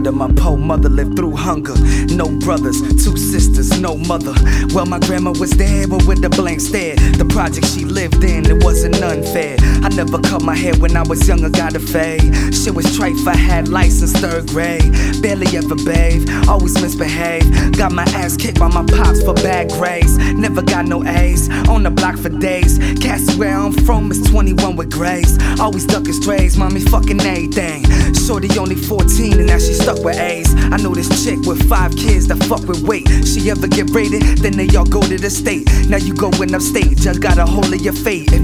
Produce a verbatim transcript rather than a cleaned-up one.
wonder my poor mother lived through hunger. No brothers, two sisters, no mother. Well, my grandma was there, but with a blank stare. The project she lived in, it wasn't unfair. I never cut my hair when I was younger, got a fade. Shit was trife, I had license third grade. Barely ever bathe, always misbehave. Got my ass kicked by my pops for bad grades. Never got no A's, on the block for days. Cassie where I'm from is twenty-one with grace. Always ducking strays, mommy fucking everything. Shorty only fourteen and now she stuck with A's. I know this chick with five kids that fuck with weight. She ever get raided, then they all go to the state. Now you going upstate, just got a hold of your fate. If